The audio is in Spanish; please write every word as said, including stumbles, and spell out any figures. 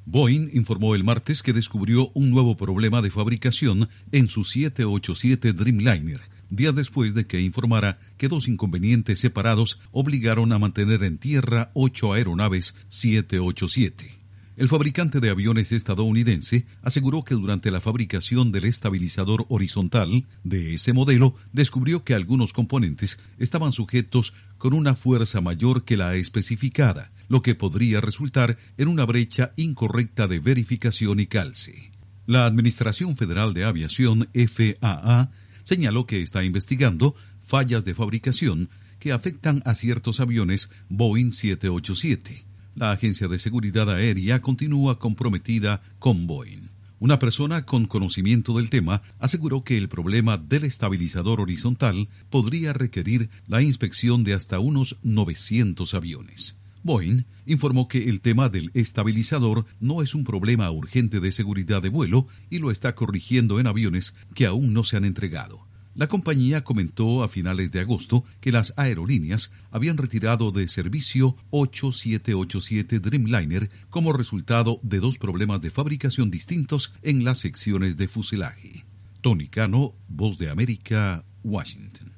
Boeing informó el martes que descubrió un nuevo problema de fabricación en su siete ochenta y siete Dreamliner, días después de que informara que dos inconvenientes separados obligaron a mantener en tierra ocho aeronaves siete ochenta y siete. El fabricante de aviones estadounidense aseguró que durante la fabricación del estabilizador horizontal de ese modelo descubrió que algunos componentes estaban sujetos con una fuerza mayor que la especificada, lo que podría resultar en una brecha incorrecta de verificación y calce. La Administración Federal de Aviación, F A A, señaló que está investigando fallas de fabricación que afectan a ciertos aviones Boeing siete ochenta y siete. La Agencia de Seguridad Aérea continúa comprometida con Boeing. Una persona con conocimiento del tema aseguró que el problema del estabilizador horizontal podría requerir la inspección de hasta unos novecientos aviones. Boeing informó que el tema del estabilizador no es un problema urgente de seguridad de vuelo y lo está corrigiendo en aviones que aún no se han entregado. La compañía comentó a finales de agosto que las aerolíneas habían retirado de servicio ocho siete ochenta y siete Dreamliner como resultado de dos problemas de fabricación distintos en las secciones de fuselaje. Tony Cano, Voz de América, Washington.